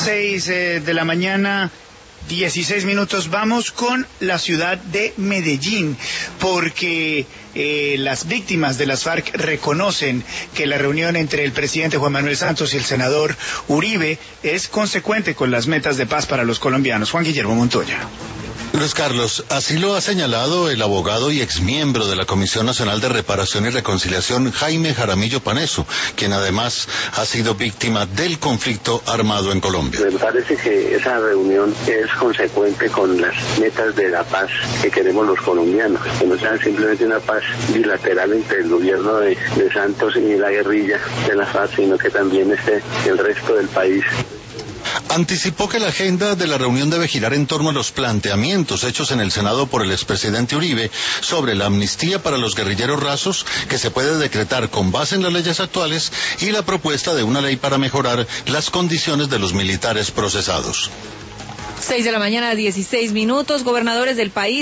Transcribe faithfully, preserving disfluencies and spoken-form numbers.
seis eh, de la mañana, dieciséis minutos. Vamos con la ciudad de Medellín, porque eh, las víctimas de las FARC reconocen que la reunión entre el presidente Juan Manuel Santos y el senador Uribe es consecuente con las metas de paz para los colombianos. Juan Guillermo Montoya. Luis Carlos, así lo ha señalado el abogado y exmiembro de la Comisión Nacional de Reparación y Reconciliación, Jaime Jaramillo Paneso, quien además ha sido víctima del conflicto armado en Colombia. Me parece que esa reunión es consecuente con las metas de la paz que queremos los colombianos, que no sea simplemente una paz bilateral entre el gobierno de, de Santos y la guerrilla de la FARC, sino que también esté el resto del país. Anticipó que la agenda de la reunión debe girar en torno a los planteamientos hechos en el Senado por el expresidente Uribe sobre la amnistía para los guerrilleros rasos que se puede decretar con base en las leyes actuales y la propuesta de una ley para mejorar las condiciones de los militares procesados. Seis de la mañana, dieciséis minutos. Gobernadores del país